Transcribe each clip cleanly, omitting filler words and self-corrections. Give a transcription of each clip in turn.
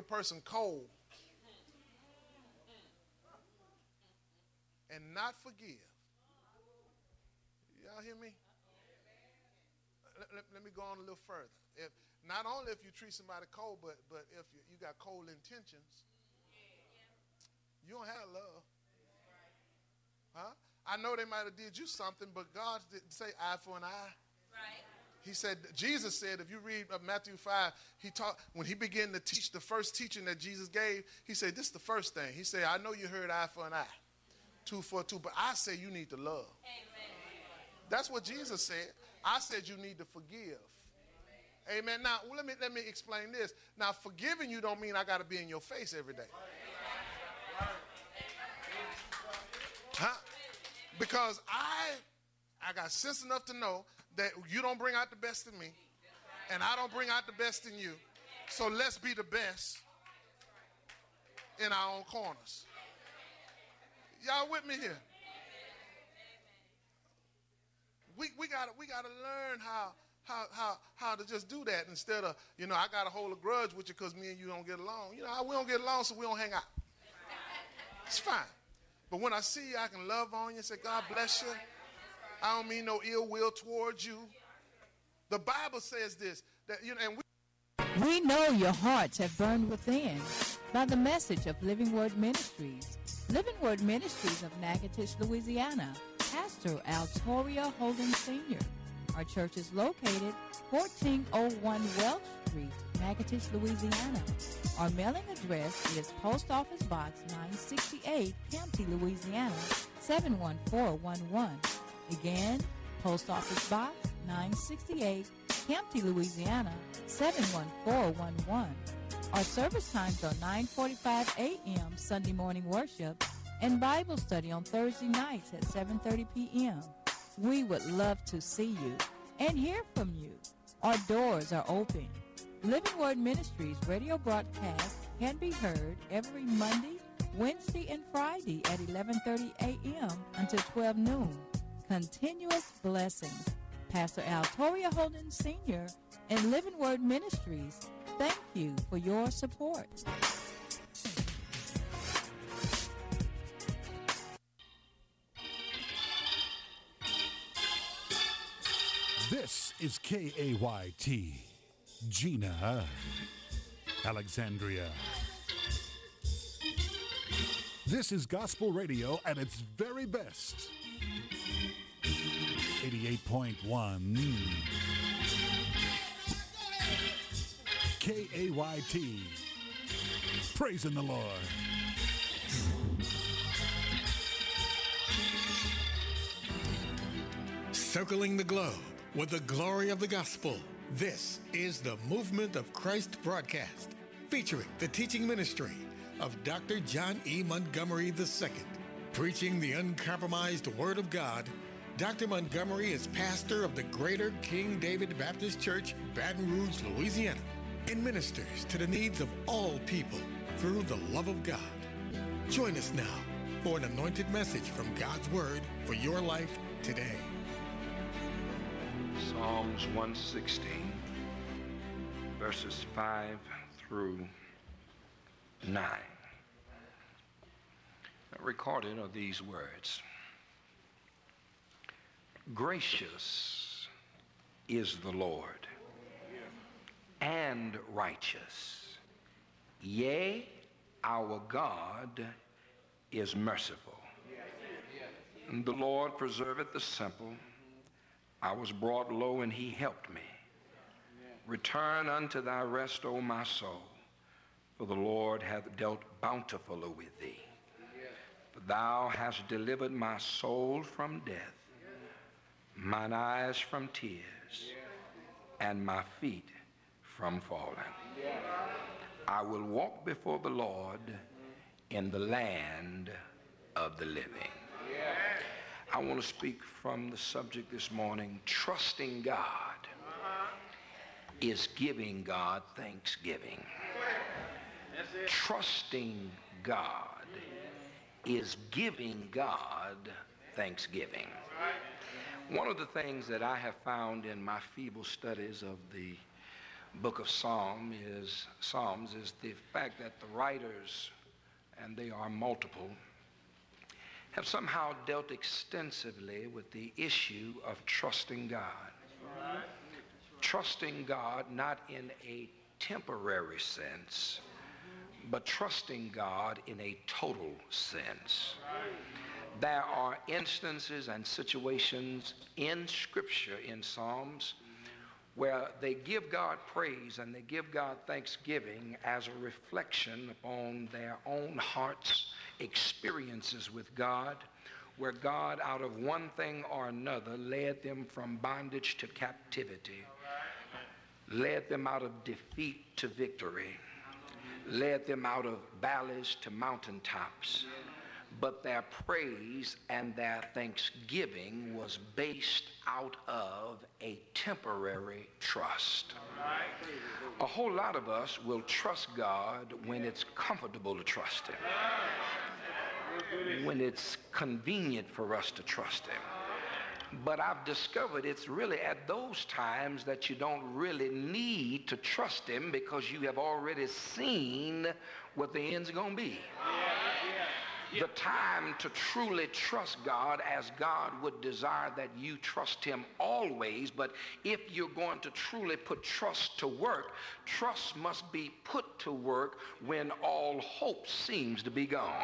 person cold and not forgive. Y'all hear me? Let me go on a little further. Not only if you treat somebody cold, but if you got cold intentions, you don't have love. Huh? I know they might have did you something, but God didn't say eye for an eye. Right. He said, Jesus said, if you read Matthew 5, when he began to teach the first teaching that Jesus gave, he said, this is the first thing. He said, I know you heard eye for an eye, tooth for a tooth, but I say you need to love. Amen. That's what Jesus said. I said you need to forgive. Amen. Now, let me explain this. Now, forgiving you don't mean I got to be in your face every day. Huh? Because I got sense enough to know that you don't bring out the best in me, and I don't bring out the best in you. So let's be the best in our own corners. Y'all with me here? We gotta learn how to just do that instead of, I got to hold a grudge with you because me and you don't get along. We don't get along, so we don't hang out. It's fine. But when I see you, I can love on you and say, God bless you. I don't mean no ill will towards you. The Bible says this, that and we know your hearts have burned within by the message of Living Word Ministries. Living Word Ministries of Natchitoches, Louisiana. Pastor Altoria Holden Sr. Our church is located 1401 Welch Street, Natchitoches, Louisiana. Our mailing address is Post Office Box 968, Campty, Louisiana 71411. Again, Post Office Box 968, Campty, Louisiana 71411. Our service times are 9:45 a.m. Sunday morning worship and Bible study on Thursday nights at 7:30 p.m. We would love to see you and hear from you. Our doors are open. Living Word Ministries radio broadcast can be heard every Monday, Wednesday, and Friday at 11:30 a.m. until 12 noon. Continuous blessings. Pastor Altoria Holden Sr. and Living Word Ministries, thank you for your support. This is KAYT, Gina, Alexandria. This is gospel radio at its very best. 88.1 KAYT. Praising the Lord. Circling the globe with the glory of the gospel. This is the Movement of Christ broadcast, featuring the teaching ministry of Dr. John E. Montgomery II. Preaching the uncompromised Word of God, Dr. Montgomery is pastor of the Greater King David Baptist Church, Baton Rouge, Louisiana, and ministers to the needs of all people through the love of God. Join us now for an anointed message from God's Word for your life today. Psalms 116, verses 5 through 9. Recorded are these words. Gracious is the Lord, and righteous. Yea, our God is merciful. And the Lord preserveth the simple. I was brought low, and he helped me. Return unto thy rest, O my soul, for the Lord hath dealt bountifully with thee. For thou hast delivered my soul from death, mine eyes from tears, and my feet from falling. I will walk before the Lord in the land of the living. I want to speak from the subject this morning. Trusting God is giving God thanksgiving. Trusting God is giving God thanksgiving. One of the things that I have found in my feeble studies of the book of Psalms is the fact that the writers, and they are multiple, have somehow dealt extensively with the issue of trusting God. Right. Trusting God not in a temporary sense, but trusting God in a total sense. Right. There are instances and situations in Scripture, in Psalms, where they give God praise and they give God thanksgiving as a reflection upon their own hearts' experiences with God, where God, out of one thing or another, led them from bondage to captivity, led them out of defeat to victory, led them out of valleys to mountaintops. But their praise and their thanksgiving was based out of a temporary trust. A whole lot of us will trust God when it's comfortable to trust Him, when it's convenient for us to trust Him. But I've discovered it's really at those times that you don't really need to trust Him, because you have already seen what the end's going to be. The time to truly trust God as God would desire that you trust Him always, but if you're going to truly put trust to work, trust must be put to work when all hope seems to be gone.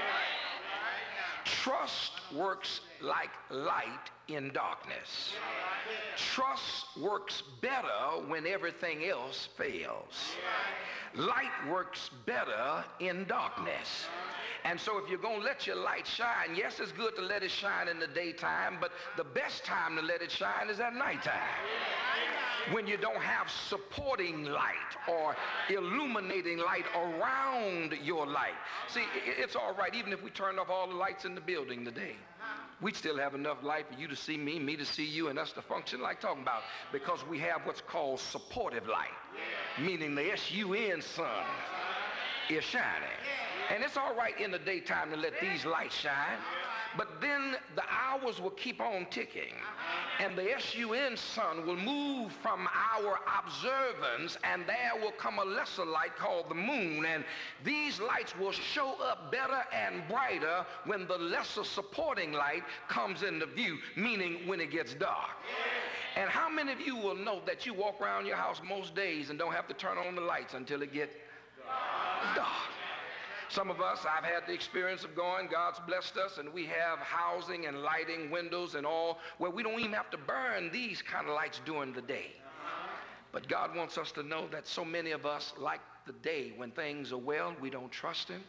Trust works like light in darkness. Trust works better when everything else fails. Light works better in darkness. And so if you're going to let your light shine, yes, it's good to let it shine in the daytime, but the best time to let it shine is at nighttime, when you don't have supporting light or illuminating light around your light. See, it's all right, even if we turned off all the lights in the building today, we'd still have enough light for you to see me to see you, and us to function like talking about, because we have what's called supportive light, meaning the S-U-N sun is shining. And it's all right in the daytime to let these lights shine, but then the hours will keep on ticking, and the S-U-N sun will move from our observance, and there will come a lesser light called the moon, and these lights will show up better and brighter when the lesser supporting light comes into view, meaning when it gets dark. And how many of you will know that you walk around your house most days and don't have to turn on the lights until it gets dark? Some of us, I've had the experience of going, God's blessed us, and we have housing and lighting, windows and all, where we don't even have to burn these kind of lights during the day. But God wants us to know that so many of us, like the day when things are well, we don't trust Him.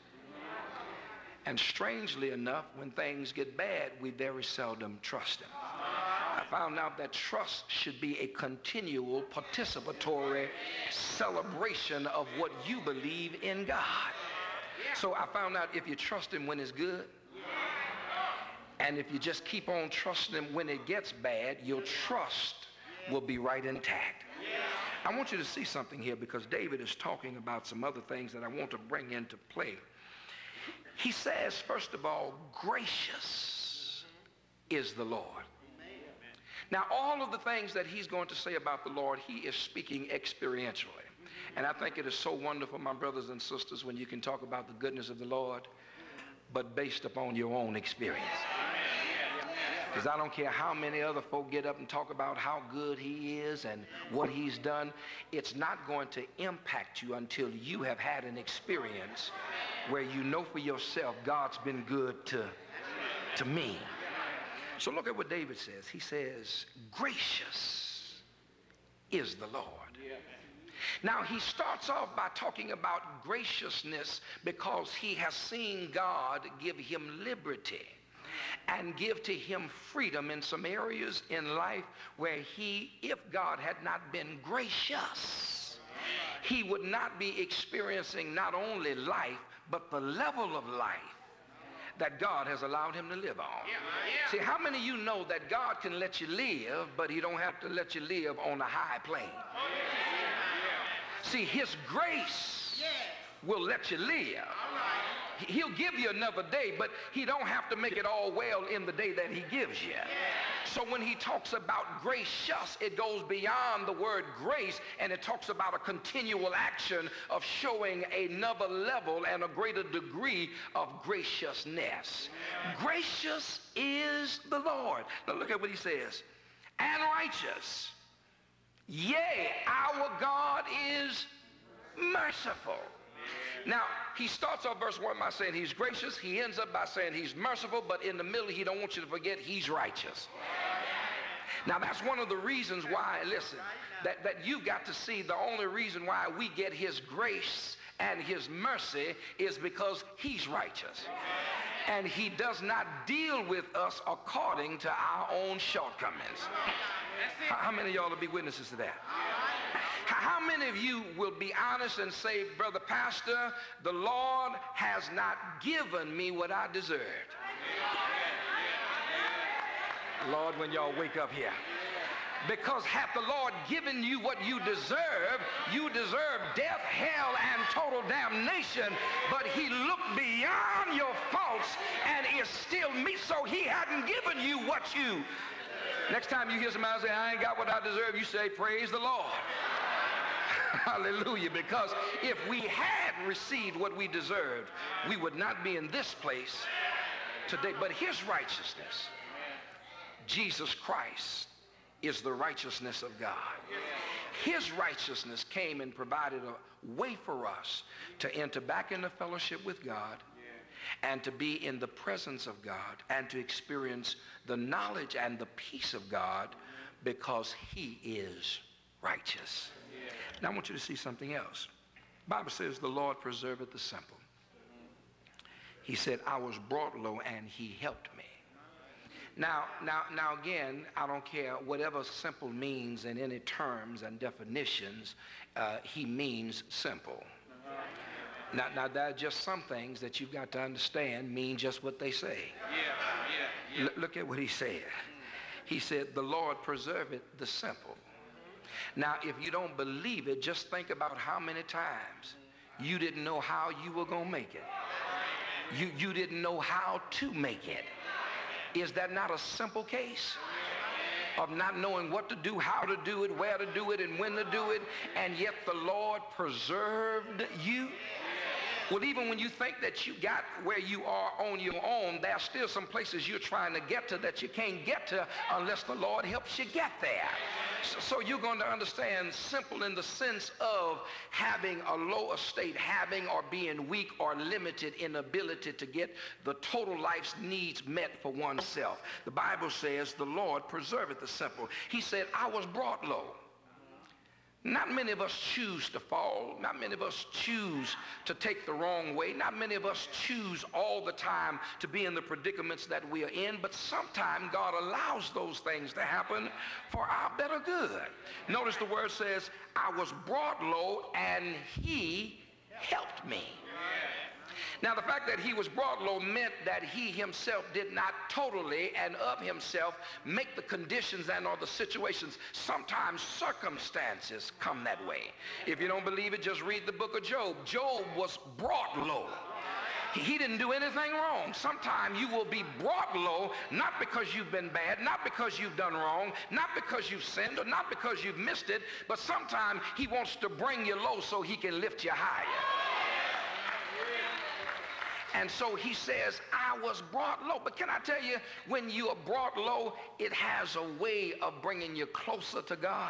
And strangely enough, when things get bad, we very seldom trust Him. I found out that trust should be a continual participatory celebration of what you believe in God. So I found out if you trust Him when it's good, and if you just keep on trusting Him when it gets bad, your trust will be right intact. I want you to see something here, because David is talking about some other things that I want to bring into play. He says, first of all, gracious is the Lord. Now, all of the things that he's going to say about the Lord, he is speaking experientially. And I think it is so wonderful, my brothers and sisters, when you can talk about the goodness of the Lord, but based upon your own experience. Because I don't care how many other folk get up and talk about how good He is and what He's done. It's not going to impact you until you have had an experience where you know for yourself, God's been good to me. So look at what David says. He says, gracious is the Lord. Now, he starts off by talking about graciousness because he has seen God give him liberty and give to him freedom in some areas in life where he, if God had not been gracious, he would not be experiencing not only life, but the level of life that God has allowed him to live on. See, how many of you know that God can let you live, but He don't have to let you live on a high plane? See, His grace will let you live. He'll give you another day, but He don't have to make it all well in the day that He gives you. So when he talks about gracious, it goes beyond the word grace, and it talks about a continual action of showing another level and a greater degree of graciousness. Gracious is the Lord. Now look at what he says. And righteous. Yea, our God is merciful. Now, he starts off verse 1 by saying he's gracious. He ends up by saying he's merciful, but in the middle, he don't want you to forget he's righteous. Now, that's one of the reasons why, listen, that you've got to see the only reason why we get his grace and his mercy is because he's righteous. And he does not deal with us according to our own shortcomings. How many of y'all will be witnesses to that? How many of you will be honest and say, Brother Pastor, the Lord has not given me what I deserved? Lord, when y'all wake up here. Because hath the Lord given you what you deserve death, hell, and total damnation. But he looked beyond your faults and is still me. So he hadn't given you what you. Next time you hear somebody say, I ain't got what I deserve, you say, praise the Lord. Hallelujah. Because if we had received what we deserved, we would not be in this place today. But his righteousness, Jesus Christ, is the righteousness of God. His righteousness came and provided a way for us to enter back into fellowship with God and to be in the presence of God and to experience the knowledge and the peace of God because he is righteous. Now I want you to see something else. The Bible says the Lord preserveth the simple. He said, I was brought low and he helped me. Now again, I don't care whatever simple means in any terms and definitions, he means simple. Now there are just some things that you've got to understand mean just what they say. Look at what he said. He said, the Lord preserveth the simple. Now, if you don't believe it, just think about how many times you didn't know how you were going to make it. You didn't know how to make it. Is that not a simple case of not knowing what to do, how to do it, where to do it, and when to do it, and yet the Lord preserved you? Well, even when you think that you got where you are on your own, there are still some places you're trying to get to that you can't get to unless the Lord helps you get there. So you're going to understand simple in the sense of having a low estate, having or being weak or limited in ability to get the total life's needs met for oneself. The Bible says the Lord preserveth the simple. He said, I was brought low. Not many of us choose to fall. Not many of us choose to take the wrong way. Not many of us choose all the time to be in the predicaments that we are in. But sometimes God allows those things to happen for our better good. Notice the word says, I was brought low and he helped me. Now, the fact that he was brought low meant that he himself did not totally and of himself make the conditions and or the situations. Sometimes circumstances come that way. If you don't believe it, just read the book of Job. Job was brought low. He didn't do anything wrong. Sometimes you will be brought low, not because you've been bad, not because you've done wrong, not because you've sinned, or not because you've missed it, but sometimes he wants to bring you low so he can lift you higher. And so he says, I was brought low. But can I tell you, when you are brought low, it has a way of bringing you closer to God.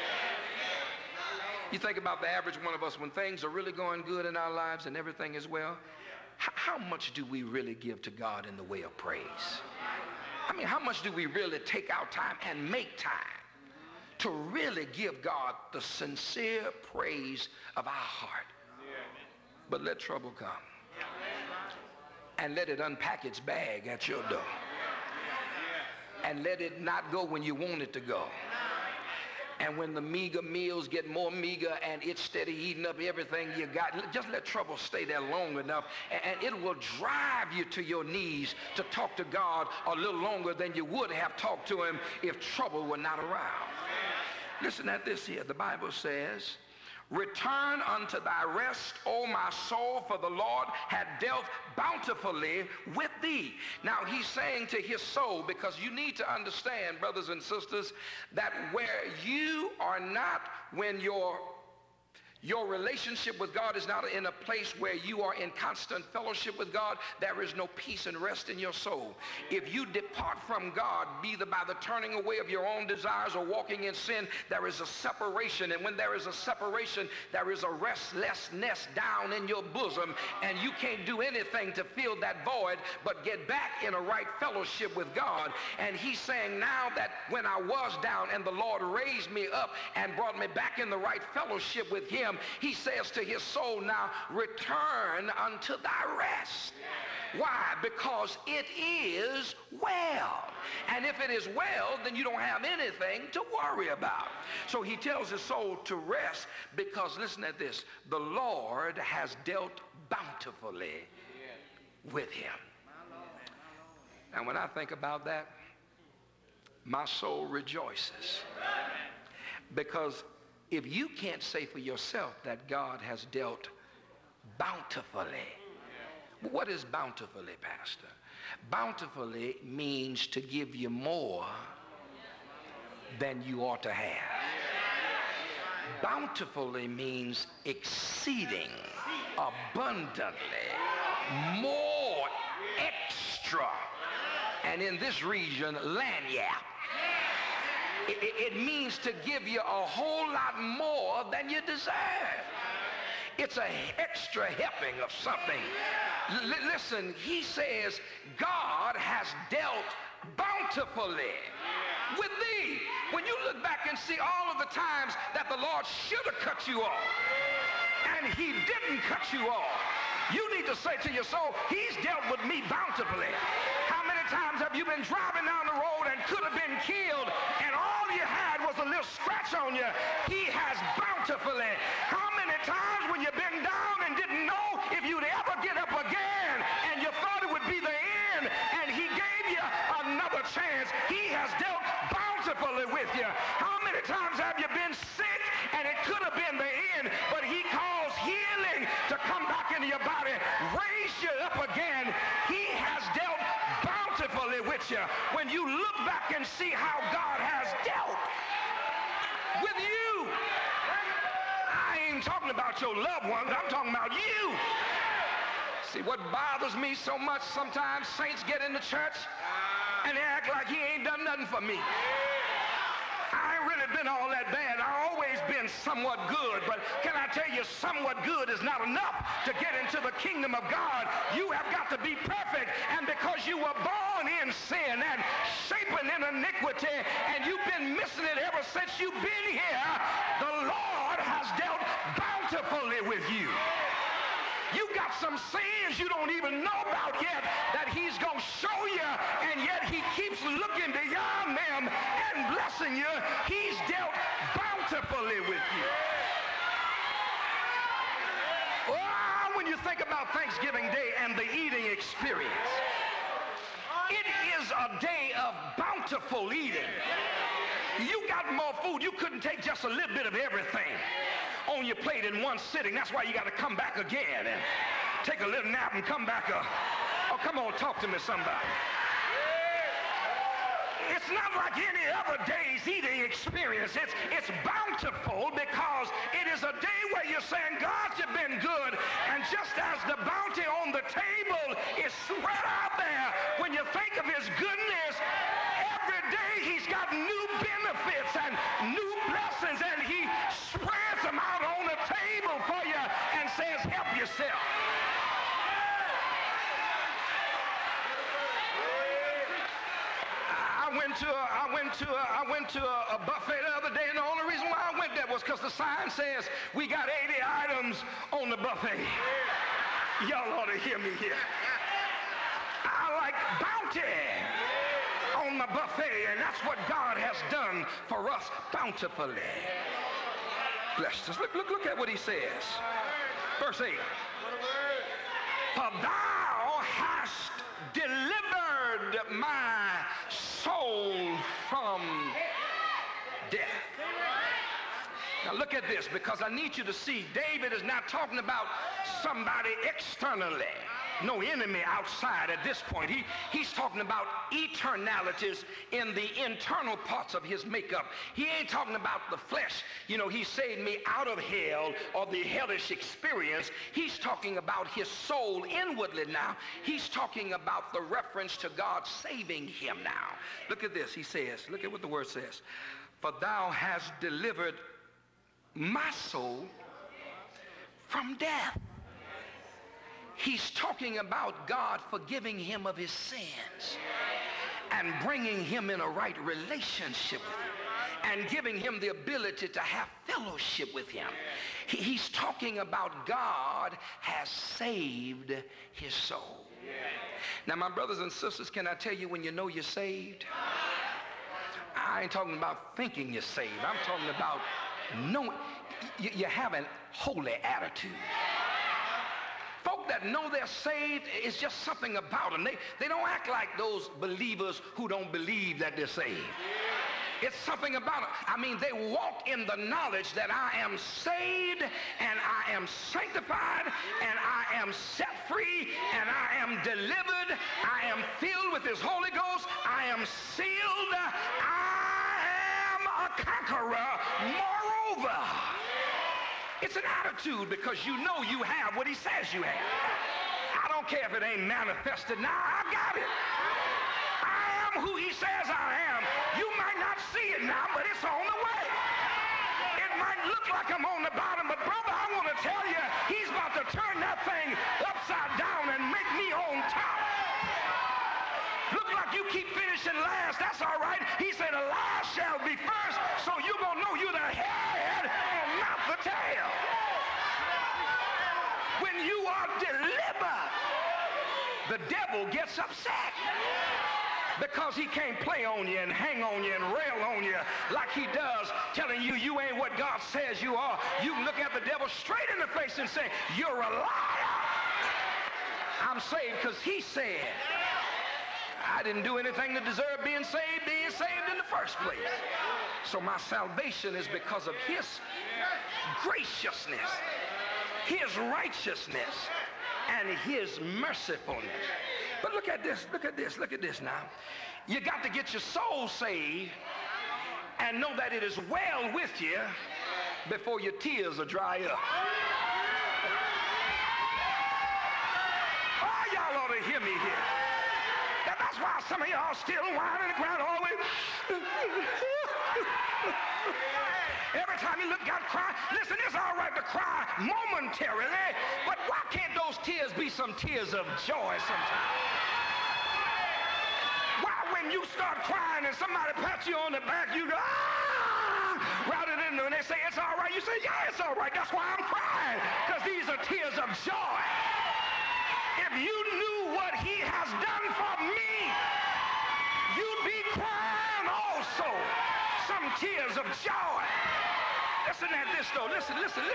You think about the average one of us, when things are really going good in our lives and everything is well, how much do we really give to God in the way of praise? I mean, how much do we really take out time and make time to really give God the sincere praise of our heart? But let trouble come. And let it unpack its bag at your door. And let it not go when you want it to go. And when the meager meals get more meager and it's steady eating up everything you got, just let trouble stay there long enough and it will drive you to your knees to talk to God a little longer than you would have talked to him if trouble were not around. Listen at this here. The Bible says, Return unto thy rest, O my soul, for the Lord had dealt bountifully with thee. Now he's saying to his soul, because you need to understand, brothers and sisters, that where you are not, when your relationship with God is not in a place where you are in constant fellowship with God, there is no peace and rest in your soul. If you depart from God, either by the turning away of your own desires or walking in sin, there is a separation. And when there is a separation, there is a restlessness down in your bosom, and you can't do anything to fill that void but get back in a right fellowship with God. And he's saying now that when I was down and the Lord raised me up and brought me back in the right fellowship with him, he says to his soul, now return unto thy rest. Why? Because it is well. And if it is well, then you don't have anything to worry about. So he tells his soul to rest because, listen at this, the Lord has dealt bountifully with him. And when I think about that, my soul rejoices. Because if you can't say for yourself that God has dealt bountifully, what is bountifully, Pastor? Bountifully means to give you more than you ought to have. Bountifully means exceeding, abundantly, more, extra, and in this region, lagniappe. It means to give you a whole lot more than you deserve. It's an extra helping of something. Listen, he says, God has dealt bountifully with thee. When you look back and see all of the times that the Lord should have cut you off, and he didn't cut you off, you need to say to your soul, he's dealt with me bountifully. How many times have you been driving down the road and could have been killed, and all you had was a little scratch on you? He has bountifully. How many times when you've been down and didn't know if you'd ever get up again, and you thought it would be the end, and he gave you another chance? He has dealt bountifully with you. How many times have you been sick, and it could have been the end, but he calls healing to come back into your body, raise you up again? He has dealt bountifully with you. When you look back and see how God has dealt with you, I ain't talking about your loved ones, I'm talking about you. See, what bothers me so much, sometimes saints get in the church and they act like he ain't done nothing for me. I ain't really been all that bad. I've always been somewhat good, but can I tell you, somewhat good is not enough to get into the kingdom of God. You have got to be perfect, and because you were born in sin and shapen in iniquity, and you've been missing it ever since you've been here, the Lord has dealt bountifully with you. You got some sins you don't even know about yet that he's going to show you, and yet he keeps looking beyond them and blessing you. He's dealt bountifully with you. Oh, when you think about Thanksgiving Day and the eating experience, it is a day of bountiful eating. You got more food. You couldn't take just a little bit of everything on your plate in one sitting. That's why you got to come back again and take a little nap and come back up. Oh, come on, talk to me, somebody. It's not like any other day's eating experience. It's bountiful because it is a day where you're saying, God, you've been good. And just as the bounty on the table is spread out there, when you think of his goodness, every day he's got new benefits and new blessings, and he spreads them out on the table for you and says, help yourself. I went to a buffet the other day, and the only reason why I went there was because the sign says we got 80 items on the buffet. Y'all ought to hear me here. I like bounty on the buffet, and that's what God has done for us bountifully. Bless us. Look at what he says. Verse 8. For thou hast delivered my soul from death. Now look at this, because I need you to see David is not talking about somebody externally. No enemy outside at this point. He's talking about eternalities in the internal parts of his makeup. He ain't talking about the flesh. You know, he saved me out of hell or the hellish experience. He's talking about his soul inwardly now. He's talking about the reference to God saving him now. Look at this. He says, look at what the word says. For thou hast delivered my soul from death. He's talking about God forgiving him of his sins and bringing him in a right relationship with him and giving him the ability to have fellowship with him. He's talking about God has saved his soul. Now, my brothers and sisters, can I tell you when you know you're saved? I ain't talking about thinking you're saved. I'm talking about knowing you have a holy attitude. Folk that know they're saved, it's just something about them. They don't act like those believers who don't believe that they're saved. It's something about them. I mean, they walk in the knowledge that I am saved and I am sanctified and I am set free and I am delivered. I am filled with his Holy Ghost. I am sealed. I am a conqueror. Moreover, it's an attitude because you know you have what he says you have. I don't care if it ain't manifested now. I got it. I am who he says I am. You might not see it now, but it's on the way. It might look like I'm on the bottom, but brother, I want to tell you, he's about to turn that thing upside down and make me on top. Look like you keep finishing last. That's all right. He said the last shall be first, so you're going to know you're the head and not the tail. When you are delivered, the devil gets upset because he can't play on you and hang on you and rail on you like he does, telling you you ain't what God says you are. You can look at the devil straight in the face and say, you're a liar. I'm saved because he said. I didn't do anything to deserve being saved in the first place. So my salvation is because of his graciousness, his righteousness, and his mercifulness. But look at this, look at this, look at this now. You got to get your soul saved and know that it is well with you before your tears will dry up. Oh, y'all ought to hear me here. That's why some of y'all still whining and crying all the way. Every time you look, got to cry. Listen, it's all right to cry momentarily, but why can't those tears be some tears of joy sometimes? Why when you start crying and somebody pats you on the back, you go, ah! Rather than when they say it's all right, you say, yeah, it's all right. That's why I'm crying, because these are tears of joy. If you knew what he has done for me, you'd be crying also some tears of joy. Listen at this though. Listen.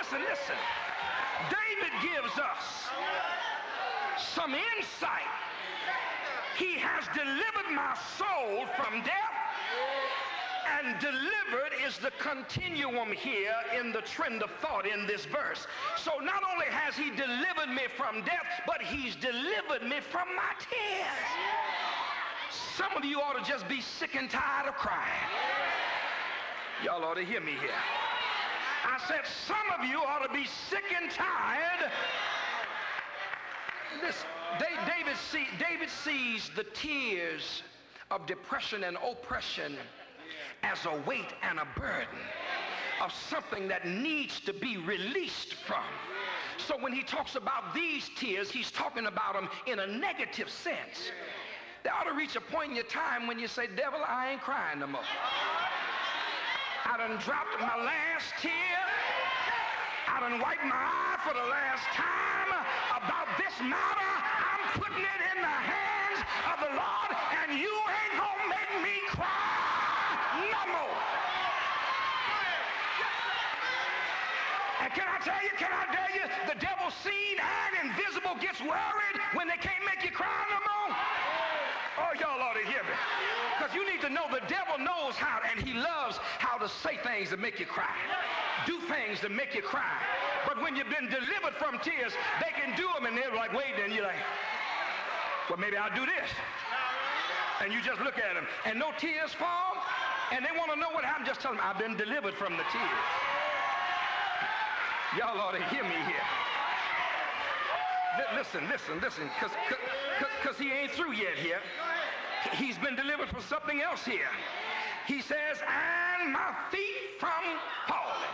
David gives us some insight. He has delivered my soul from death, and delivered is the continuum here in the trend of thought in this verse. So not only has he delivered me from death, but he's delivered me from my tears. Some of you ought to just be sick and tired of crying. Y'all ought to hear me here. I said some of you ought to be sick and tired. David sees the tears of depression and oppression as a weight and a burden of something that needs to be released from. So when he talks about these tears, he's talking about them in a negative sense. There ought to reach a point in your time when you say, devil, I ain't crying no more. I done dropped my last tear. I done wiped my eye for the last time about this matter. I'm putting it in the hands of the Lord, and you ain't gonna make me cry no more. And can I tell you, the devil seen and invisible gets worried when they can't make you cry no more. Oh, y'all ought to hear me. Because you need to know the devil knows how, and he loves how to say things that make you cry. Do things that make you cry. But when you've been delivered from tears, they can do them, and they're like waiting, and you're like, well, maybe I'll do this. And you just look at them, and no tears fall, and they want to know what happened. Just tell them, I've been delivered from the tears. Y'all ought to hear me here. Listen, because he ain't through yet here. He's been delivered from something else here. He says, and my feet from falling.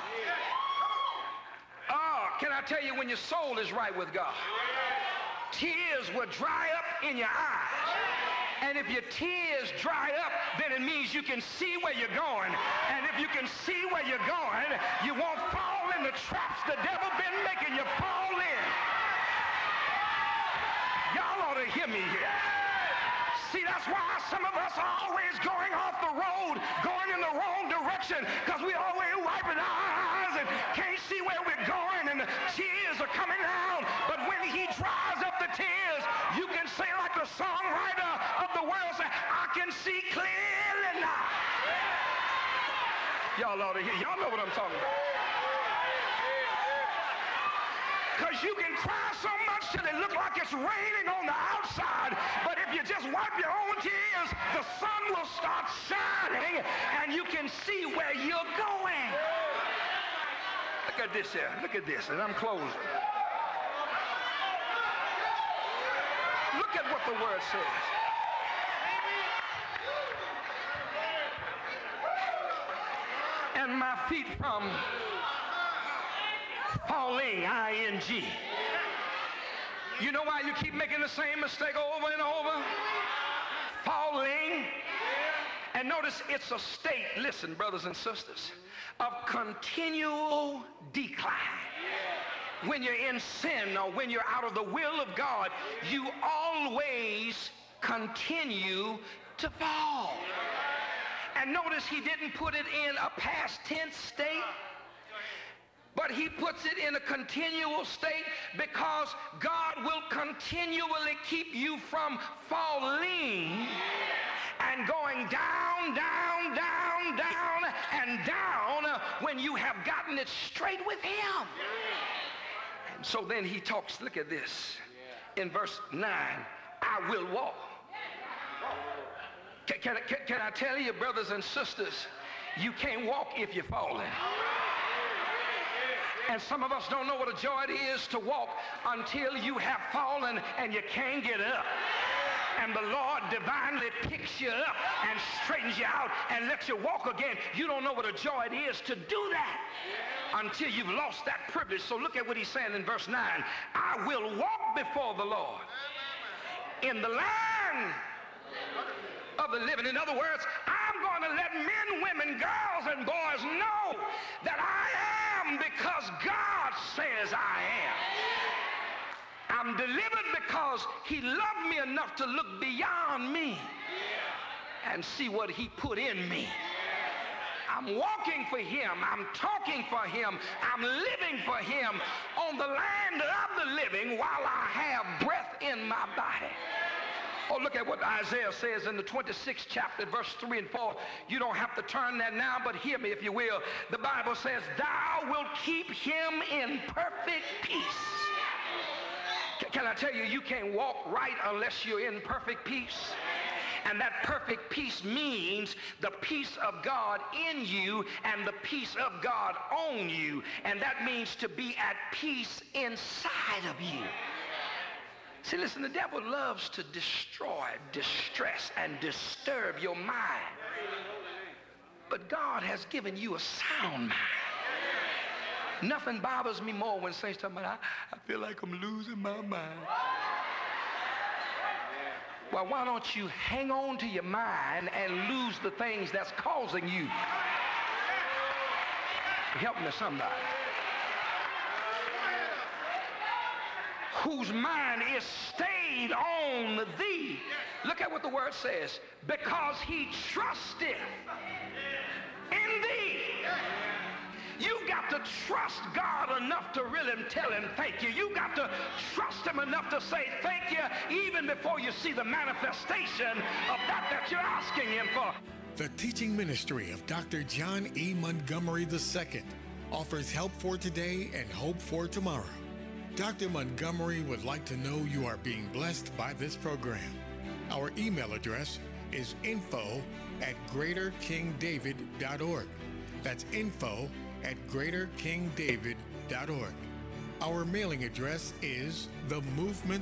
Oh, can I tell you, when your soul is right with God, tears will dry up in your eyes. And if your tears dry up, then it means you can see where you're going. And if you can see where you're going, you won't fall in the traps the devil been making you fall in. Y'all ought to hear me here. See, that's why some of us are always going off the road, going in the wrong direction, because we always wiping our eyes and can't see where we're going, and the tears are coming down. But when he dries up the tears, you can say like the songwriter of the world said, I can see clearly now. Y'all ought to hear. Y'all know what I'm talking about. Because you can cry so much till it looks like it's raining on the outside, but if you just wipe your own tears, the sun will start shining and you can see where you're going. Look at this here. Look at this, and I'm closing. Look at what the word says. And my feet from falling, I-N-G. You know why you keep making the same mistake over and over? Falling. And notice it's a state, listen, brothers and sisters, of continual decline. When you're in sin or when you're out of the will of God, you always continue to fall. And notice he didn't put it in a past tense state, but he puts it in a continual state because God will continually keep you from falling and going down, down, down, down, and down when you have gotten it straight with him. And so then he talks, look at this, in verse 9, I will walk. Can I tell you, brothers and sisters, you can't walk if you're falling. And some of us don't know what a joy it is to walk until you have fallen and you can't get up. And the Lord divinely picks you up and straightens you out and lets you walk again. You don't know what a joy it is to do that until you've lost that privilege. So look at what he's saying in verse 9. I will walk before the Lord in the land of the living. In other words, I'm going to let men, women, girls, and boys know that I am because God says I am. I'm delivered because he loved me enough to look beyond me and see what he put in me. I'm walking for him. I'm talking for him. I'm living for him on the land of the living while I have breath in my body. Oh, look at what Isaiah says in the 26th chapter, verse 3 and 4. You don't have to turn there now, but hear me if you will. The Bible says, thou wilt keep him in perfect peace. Can I tell you, you can't walk right unless you're in perfect peace. And that perfect peace means the peace of God in you and the peace of God on you. And that means to be at peace inside of you. See, listen, the devil loves to destroy, distress, and disturb your mind. But God has given you a sound mind. Nothing bothers me more when saints talk about, I feel like I'm losing my mind. Well, why don't you hang on to your mind and lose the things that's causing you? Help me, somebody. Whose mind is stayed on thee. Look at what the word says. Because he trusteth in thee. You got to trust God enough to really tell him thank you. You got to trust him enough to say thank you even before you see the manifestation of that you're asking him for. The teaching ministry of Dr. John E. Montgomery II offers help for today and hope for tomorrow. Dr. Montgomery would like to know you are being blessed by this program. Our email address is info@greaterkingdavid.org. That's info@greaterkingdavid.org. Our mailing address is The Movement